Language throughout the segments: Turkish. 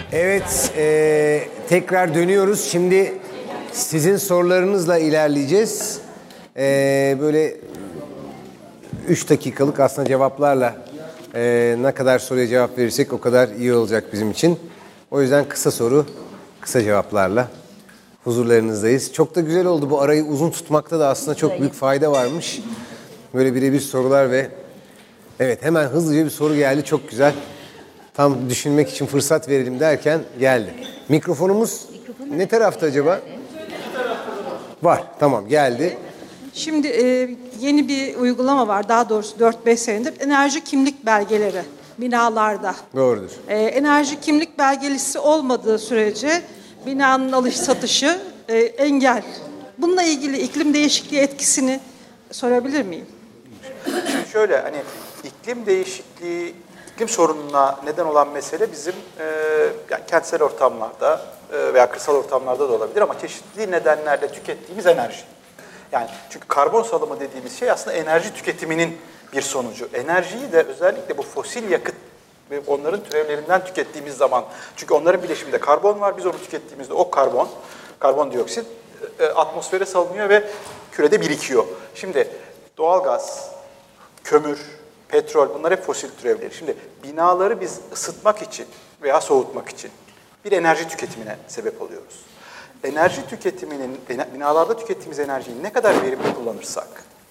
Evet, tekrar dönüyoruz. Şimdi sizin sorularınızla ilerleyeceğiz. Böyle 3 dakikalık aslında cevaplarla ne kadar soruya cevap verirsek o kadar iyi olacak bizim için. O yüzden kısa soru, kısa cevaplarla huzurlarınızdayız. Çok da güzel oldu. Bu arayı uzun tutmakta da aslında çok büyük fayda varmış. Böyle birebir sorular ve evet, hemen hızlıca bir soru geldi. Çok güzel. Tam düşünmek için fırsat verelim derken geldi. Mikrofonumuz ne tarafta acaba? Var. Tamam, geldi. Şimdi yeni bir uygulama var. Daha doğrusu 4-5 senedir. Enerji kimlik belgeleri binalarda. Doğrudur. Enerji kimlik belgelisi olmadığı sürece binanın alış satışı engel. Bununla ilgili iklim değişikliği etkisini sorabilir miyim? Şimdi şöyle, hani iklim değişikliği, iklim sorununa neden olan mesele bizim yani kentsel ortamlarda veya kırsal ortamlarda da olabilir ama çeşitli nedenlerle tükettiğimiz enerji. Yani çünkü karbon salımı dediğimiz şey aslında enerji tüketiminin bir sonucu. Enerjiyi de özellikle bu fosil yakıt ve onların türevlerinden tükettiğimiz zaman, çünkü onların bileşiminde karbon var, biz onu tükettiğimizde o karbondioksit atmosfere salınıyor ve kürede birikiyor. Şimdi doğalgaz, kömür, petrol, bunlar hep fosil türevleri. Şimdi binaları biz ısıtmak için veya soğutmak için bir enerji tüketimine sebep oluyoruz. Enerji tüketiminin, binalarda tükettiğimiz enerjiyi ne kadar verimli kullanırsak,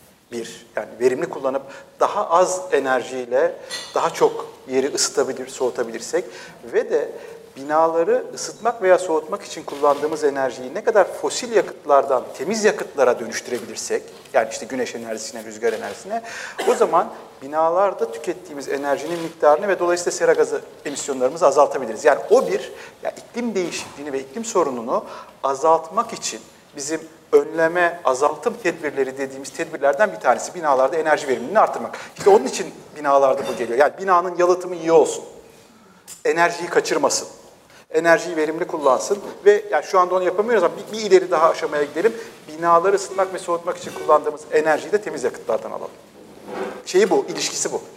yani verimli kullanıp daha az enerjiyle daha çok yeri ısıtabilir, soğutabilirsek ve de binaları ısıtmak veya soğutmak için kullandığımız enerjiyi ne kadar fosil yakıtlardan temiz yakıtlara dönüştürebilirsek, yani işte güneş enerjisine, rüzgar enerjisine, o zaman binalarda tükettiğimiz enerjinin miktarını ve dolayısıyla sera gazı emisyonlarımızı azaltabiliriz. Yani yani iklim değişikliğini ve iklim sorununu azaltmak için bizim önleme, azaltım tedbirleri dediğimiz tedbirlerden bir tanesi binalarda enerji verimliliğini artırmak. İşte onun için binalarda bu geliyor. Yani binanın yalıtımı iyi olsun, enerjiyi kaçırmasın, enerjiyi verimli kullansın ve yani şu anda onu yapamıyoruz ama bir ileri daha aşamaya gidelim. Binaları ısıtmak ve soğutmak için kullandığımız enerjiyi de temiz yakıtlardan alalım. İlişkisi bu.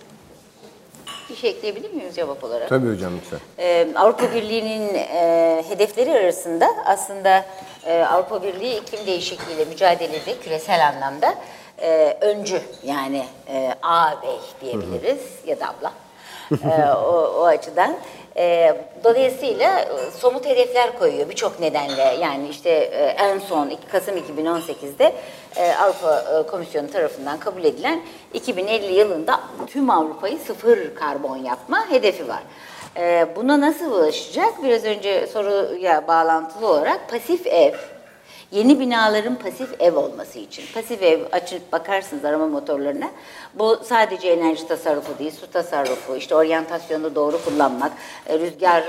Bir şey ekleyebilir miyiz cevap olarak? Tabii hocam, lütfen. Avrupa Birliği'nin hedefleri arasında aslında Avrupa Birliği iklim değişikliğiyle mücadelede küresel anlamda öncü, yani ağabey diyebiliriz ya da abla. O açıdan. Dolayısıyla somut hedefler koyuyor birçok nedenle. Yani işte en son Kasım 2018'de Avrupa Komisyonu tarafından kabul edilen 2050 yılında tüm Avrupa'yı sıfır karbon yapma hedefi var. Buna nasıl ulaşacak? Biraz önce soruya bağlantılı olarak pasif ev, yeni binaların pasif ev olması için. Pasif ev, açıp bakarsınız arama motorlarına. Bu sadece enerji tasarrufu değil, su tasarrufu, işte oryantasyonu doğru kullanmak, rüzgar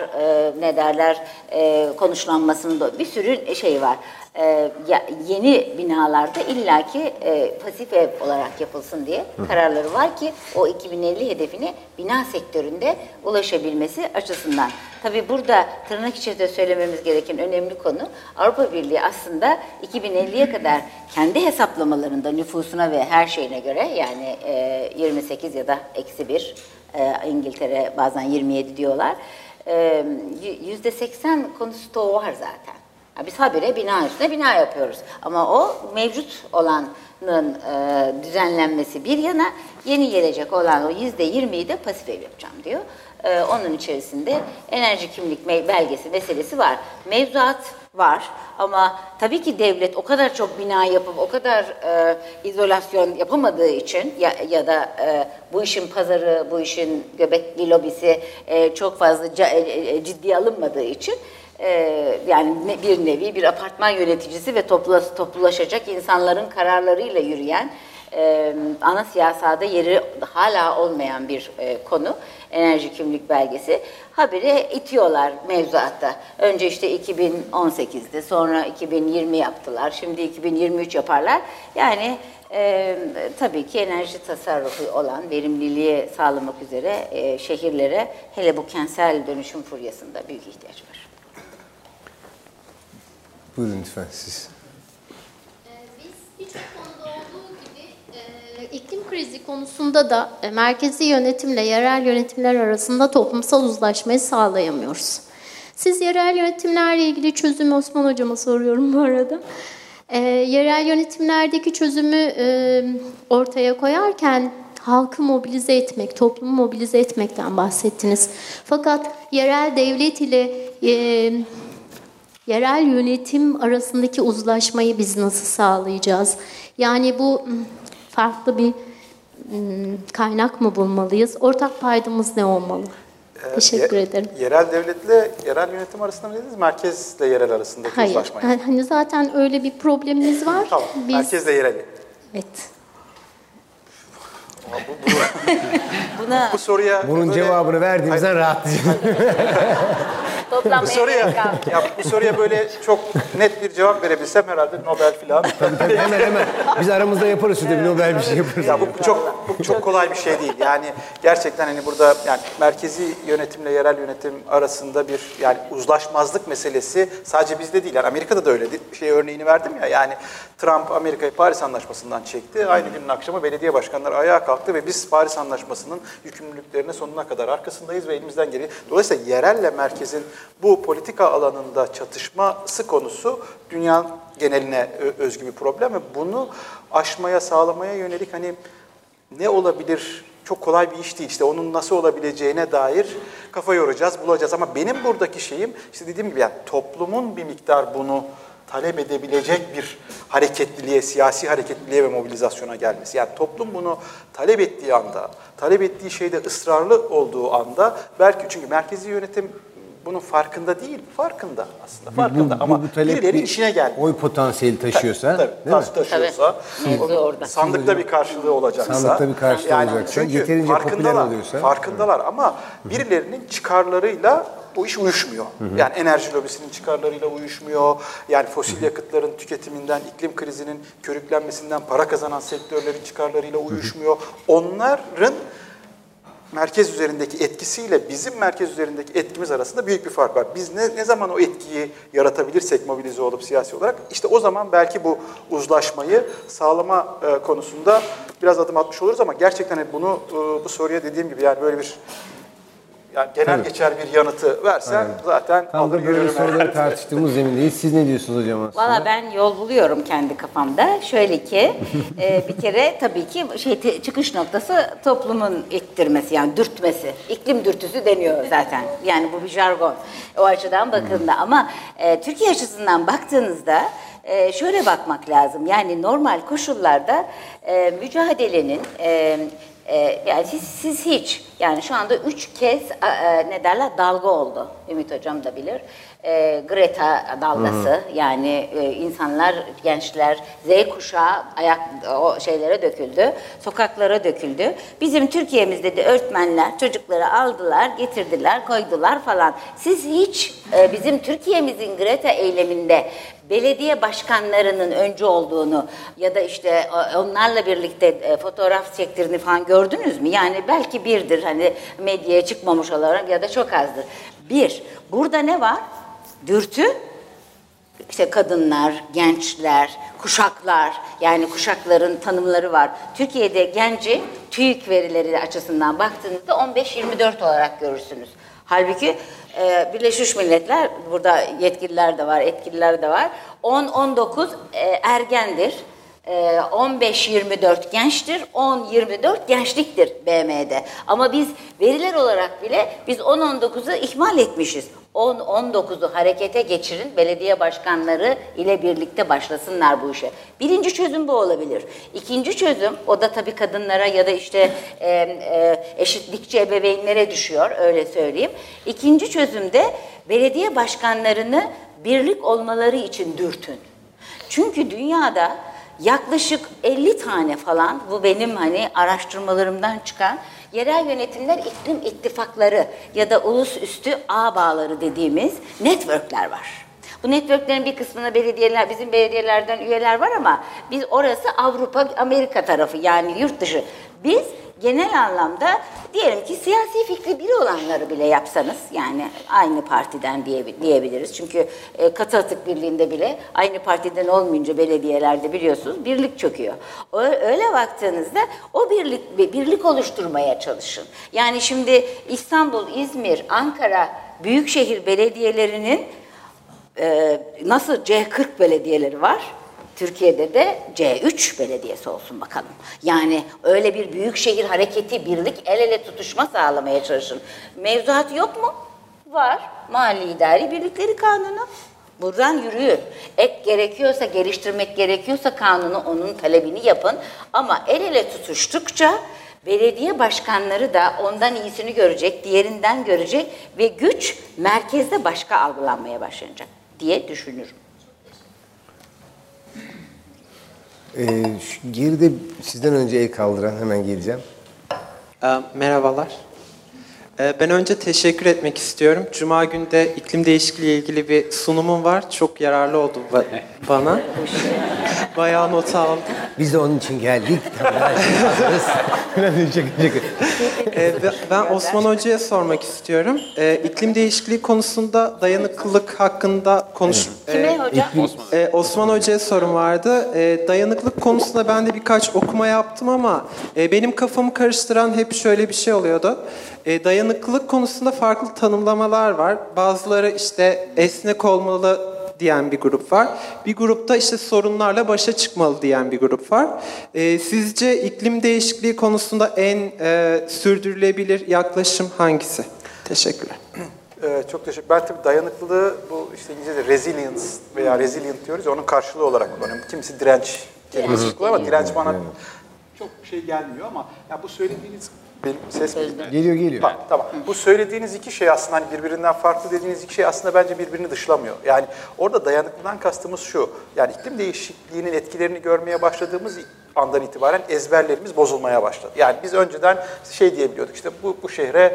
konuşlanmasının bir sürü şey var. Yeni binalarda illaki pasif ev olarak yapılsın diye kararları var ki o 2050 hedefine bina sektöründe ulaşabilmesi açısından. Tabii burada tırnak içinde söylememiz gereken önemli konu, Avrupa Birliği aslında 2050'ye kadar kendi hesaplamalarında nüfusuna ve her şeyine göre, yani 28 ya da -1, İngiltere bazen 27 diyorlar, %80 konu stoğu var zaten. Biz habire bina üstüne bina yapıyoruz. Ama o mevcut olanın düzenlenmesi bir yana, yeni gelecek olan o %20'yi de pasif ev yapacağım diyor. Onun içerisinde enerji kimlik belgesi meselesi var. Mevzuat var ama tabii ki devlet o kadar çok bina yapıp o kadar izolasyon yapamadığı için ya da bu işin pazarı, bu işin göbekli lobisi çok fazla ciddiye alınmadığı için yani bir nevi bir apartman yöneticisi ve toplulaşacak insanların kararlarıyla yürüyen, ana siyasada yeri hala olmayan bir konu enerji kimlik belgesi. Habire itiyorlar mevzuatta. Önce işte 2018'de, sonra 2020 yaptılar, şimdi 2023 yaparlar. Yani tabii ki enerji tasarrufu olan, verimliliği sağlamak üzere şehirlere, hele bu kentsel dönüşüm furyasında büyük ihtiyaç var. Buyurun lütfen siz. Biz birçok konuda olduğu gibi iklim krizi konusunda da merkezi yönetimle yerel yönetimler arasında toplumsal uzlaşmayı sağlayamıyoruz. Siz yerel yönetimlerle ilgili çözümü Osman Hocama soruyorum bu arada. Yerel yönetimlerdeki çözümü ortaya koyarken halkı mobilize etmek, toplumu mobilize etmekten bahsettiniz. Fakat yerel devlet ile yerel yönetim arasındaki uzlaşmayı biz nasıl sağlayacağız? Yani bu farklı bir kaynak mı bulmalıyız? Ortak paydamız ne olmalı? Teşekkür ederim. Yerel devletle yerel yönetim arasında mı dediniz? Merkezle yerel arasındaki Hayır. uzlaşmayı. Hani zaten öyle bir problemimiz var. Tamam. Merkezle yereli. Evet. Bu soruya Bunun böyle, cevabını verdiğimizden rahatlayacağım. bu soruya böyle çok net bir cevap verebilsem herhalde Nobel falan. Hemen. Biz aramızda yaparız şurada bir Nobel bir şey yaparız. Ya bu çok kolay bir şey değil. Yani gerçekten hani burada yani merkezi yönetimle yerel yönetim arasında bir yani uzlaşmazlık meselesi sadece bizde değil. Yani Amerika'da da öyle. Şey örneğini verdim ya. Yani Trump Amerika'yı Paris Anlaşması'ndan çekti. Aynı günün akşamı belediye başkanları ayağa kalktı ve biz Paris Anlaşması'nın yükümlülüklerine sonuna kadar arkasındayız ve elimizden geliyor. Dolayısıyla yerelle merkezin bu politika alanında çatışması konusu dünya geneline özgü bir problem ve bunu aşmaya, sağlamaya yönelik hani ne olabilir? Çok kolay bir iş değil. İşte onun nasıl olabileceğine dair kafa yoracağız, bulacağız. Ama benim buradaki şeyim, işte dediğim gibi yani toplumun bir miktar bunu talep edebilecek bir hareketliliğe, siyasi hareketliliğe ve mobilizasyona gelmesi. Yani toplum bunu talep ettiği anda, talep ettiği şeyde ısrarlı olduğu anda belki çünkü merkezi yönetim bunun farkında değil, farkında aslında. Farkında ama birileri işine geldi. Oy potansiyeli taşıyorsa, taşıyorsa, sandıkta bir karşılığı olacaksa. Sandıkta bir karşılığı olacaksa, yeterince popüler oluyorsa. Farkındalar ama birilerinin çıkarlarıyla bu iş uyuşmuyor. Yani enerji lobisinin çıkarlarıyla uyuşmuyor. Yani fosil yakıtların tüketiminden, iklim krizinin körüklenmesinden para kazanan sektörlerin çıkarlarıyla uyuşmuyor. Onların merkez üzerindeki etkisiyle bizim merkez üzerindeki etkimiz arasında büyük bir fark var. Biz ne zaman o etkiyi yaratabilirsek mobilize olup siyasi olarak işte o zaman belki bu uzlaşmayı sağlama konusunda biraz adım atmış oluruz ama gerçekten bunu bu soruya dediğim gibi yani böyle bir yani genel geçer bir yanıtı versen zaten tam da böyle soruları tartıştığımız zemindeyiz. Siz ne diyorsunuz hocam aslında? Valla ben yol buluyorum kendi kafamda. Şöyle ki bir kere tabii ki çıkış noktası toplumun ittirmesi yani dürtmesi. İklim dürtüsü deniyor zaten. Yani bu bir jargon. O açıdan bakıldığında ama Türkiye açısından baktığınızda şöyle bakmak lazım. Yani normal koşullarda mücadelenin yani siz hiç yani şu anda 3 kez ne derler dalga oldu. Ümit Hocam da bilir. Greta dalgası yani insanlar, gençler, Z kuşağı o şeylere döküldü, sokaklara döküldü. Bizim Türkiye'mizde de öğretmenler çocukları aldılar, getirdiler, koydular falan. Siz hiç bizim Türkiye'mizin Greta eyleminde belediye başkanlarının öncü olduğunu ya da işte onlarla birlikte fotoğraf çektirdiğini falan gördünüz mü? Yani belki birdir hani medyaya çıkmamış olarak ya da çok azdır. Burada ne var? Dürtü, işte kadınlar, gençler, kuşaklar, yani kuşakların tanımları var. Türkiye'de genci TÜİK verileri açısından baktığınızda 15-24 olarak görürsünüz. Halbuki Birleşmiş Milletler, burada yetkililer de var, etkililer de var. 10-19 ergendir. 15-24 gençtir, 10-24 gençliktir BM'de. Ama biz veriler olarak bile biz 10-19'u ihmal etmişiz. 10-19'u harekete geçirin, belediye başkanları ile birlikte başlasınlar bu işe. Birinci çözüm bu olabilir. İkinci çözüm, o da tabii kadınlara ya da işte eşitlikçi ebeveynlere düşüyor, öyle söyleyeyim. İkinci çözümde belediye başkanlarını birlik olmaları için dürtün. Çünkü dünyada yaklaşık 50 tane falan, bu benim hani araştırmalarımdan çıkan yerel yönetimler iklim ittifakları ya da ulusüstü ağ bağları dediğimiz networkler var. Bu networklerin bir kısmına belediyeler, bizim belediyelerden üyeler var ama biz orası Avrupa, Amerika tarafı yani yurt dışı. Biz genel anlamda diyelim ki siyasi fikri biri olanları bile yapsanız yani aynı partiden diyebiliriz. Çünkü katı atık birliğinde bile aynı partiden olmayınca belediyelerde biliyorsunuz birlik çöküyor. Öyle baktığınızda o birlik oluşturmaya çalışın. Yani şimdi İstanbul, İzmir, Ankara büyükşehir belediyelerinin nasıl C40 belediyeleri var, Türkiye'de de C3 belediyesi olsun bakalım. Yani öyle bir büyükşehir hareketi, birlik, el ele tutuşma sağlamaya çalışın. Mevzuatı yok mu? Var. Mahalli İdari Birlikleri Kanunu. Buradan yürüyün. Ek gerekiyorsa, geliştirmek gerekiyorsa kanunu, onun talebini yapın. Ama el ele tutuştukça belediye başkanları da ondan iyisini görecek, diğerinden görecek ve güç merkezde başka algılanmaya başlanacak diye düşünürüm. Geride sizden önce el kaldıran, hemen geleceğim. Merhabalar. Ben önce teşekkür etmek istiyorum. Cuma günü de iklim değişikliği ile ilgili bir sunumum var. Çok yararlı oldu bana. Bayağı not aldım. Biz de onun için geldik. Ben Osman Hoca'ya sormak istiyorum. İklim değişikliği konusunda dayanıklılık hakkında Kime hocam? Osman Hoca'ya sorum vardı. Dayanıklılık konusunda ben de birkaç okuma yaptım ama benim kafamı karıştıran hep şöyle bir şey oluyordu. Dayanıklılık konusunda farklı tanımlamalar var. Bazıları işte esnek olmalı diyen bir grup var. Bir grupta işte sorunlarla başa çıkmalı diyen bir grup var. Sizce iklim değişikliği konusunda en sürdürülebilir yaklaşım hangisi? Teşekkürler. Çok teşekkür. Ben tabii dayanıklılığı bu işte İngilizce'de resilience veya resilient diyoruz ya, onun karşılığı olarak kullanıyorum. Kimisi direnç kelimesi kullanıyor ama direnç bana çok şey gelmiyor ama ya bu söylediğiniz benim ses Geliyor. Tamam. Bu söylediğiniz iki şey aslında hani birbirinden farklı dediğiniz iki şey aslında bence birbirini dışlamıyor. Yani orada dayanıklılıktan kastımız şu. Yani iklim değişikliğinin etkilerini görmeye başladığımız andan itibaren ezberlerimiz bozulmaya başladı. Yani biz önceden şey diyebiliyorduk, işte bu şehre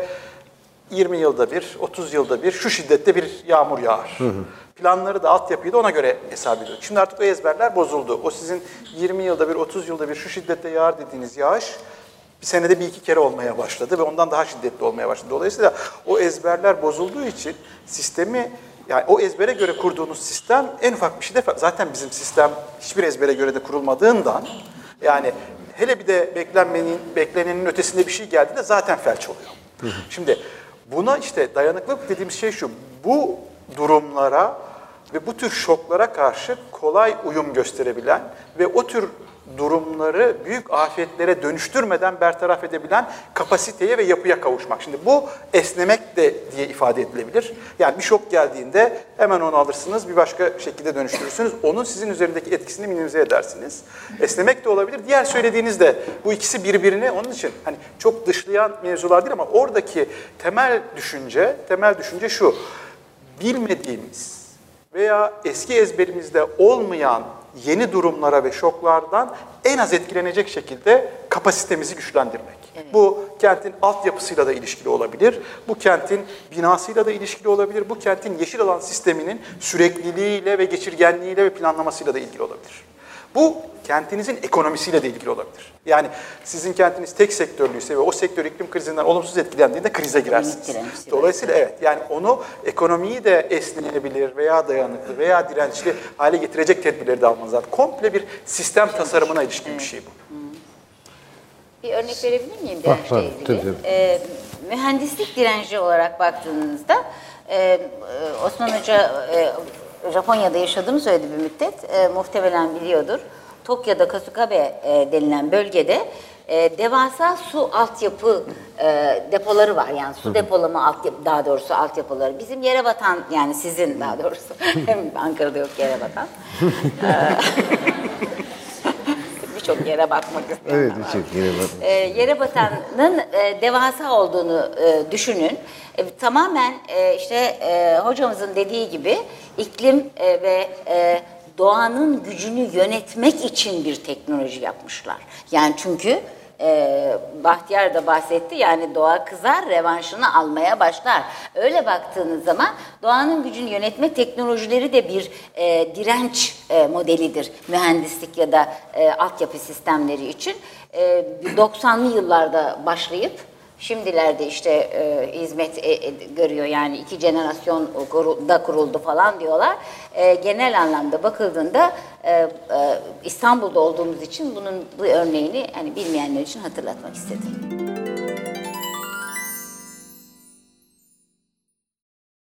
20 yılda bir, 30 yılda bir şu şiddette bir yağmur yağar. Planları da, altyapıyı da ona göre hesap ediyorduk. Şimdi artık o ezberler bozuldu. O sizin 20 yılda bir, 30 yılda bir şu şiddette yağar dediğiniz yağış bir senede bir iki kere olmaya başladı ve ondan daha şiddetli olmaya başladı. Dolayısıyla o ezberler bozulduğu için sistemi, yani o ezbere göre kurduğunuz sistem en ufak bir şeyde, zaten bizim sistem hiçbir ezbere göre de kurulmadığından, yani hele bir de beklenenin ötesinde bir şey geldiğinde zaten felç oluyor. Şimdi buna işte dayanıklılık dediğimiz şey şu: bu durumlara ve bu tür şoklara karşı kolay uyum gösterebilen ve o tür durumları büyük afetlere dönüştürmeden bertaraf edebilen kapasiteye ve yapıya kavuşmak. Şimdi bu esnemek de diye ifade edilebilir. Yani bir şok geldiğinde hemen onu alırsınız, bir başka şekilde dönüştürürsünüz. Onun sizin üzerindeki etkisini minimize edersiniz. Esnemek de olabilir. Diğer söylediğiniz de bu ikisi birbirini, onun için hani çok dışlayan mevzular değil ama oradaki temel düşünce şu: bilmediğimiz veya eski ezberimizde olmayan yeni durumlara ve şoklardan en az etkilenecek şekilde kapasitemizi güçlendirmek. Evet. Bu kentin altyapısıyla da ilişkili olabilir, bu kentin binasıyla da ilişkili olabilir, bu kentin yeşil alan sisteminin sürekliliğiyle ve geçirgenliğiyle ve planlamasıyla da ilgili olabilir. Bu kentinizin ekonomisiyle de ilgili olabilir. Yani sizin kentiniz tek sektörlüyse ve o sektör iklim krizinden olumsuz etkilendiğinde krize girersiniz. Dolayısıyla evet, yani onu, ekonomiyi de esneyebilir veya dayanıklı veya dirençli hale getirecek tedbirleri de almanız lazım. Komple bir sistem tasarımına ilişkin bir şey bu. Bir örnek verebilir miyim dirençle ilgili? Mühendislik direnci olarak baktığınızda Osman Hoca Japonya'da yaşadığını söyledi bir müddet. Muhtemelen biliyordur. Tokyo'da Kasukabe denilen bölgede devasa su altyapı depoları var. Yani su depolama altyapıları. Bizim yere batan, yani sizin daha doğrusu. Ankara'da yok yere batan. Birçok yere bakmak isteyen Evet, var. birçok yere bakmak. Yere batanın devasa olduğunu düşünün. Tamamen işte hocamızın dediği gibi iklim ve doğanın gücünü yönetmek için bir teknoloji yapmışlar. Yani çünkü Bahtiyar da bahsetti, yani doğa kızar, revanşını almaya başlar. Öyle baktığınız zaman doğanın gücünü yönetme teknolojileri de bir direnç modelidir mühendislik ya da altyapı sistemleri için. 90'lı yıllarda başlayıp şimdilerde işte hizmet görüyor, yani 2 jenerasyon da kuruldu falan diyorlar. Genel anlamda bakıldığında İstanbul'da olduğumuz için bunun bu örneğini hani bilmeyenler için hatırlatmak istedim.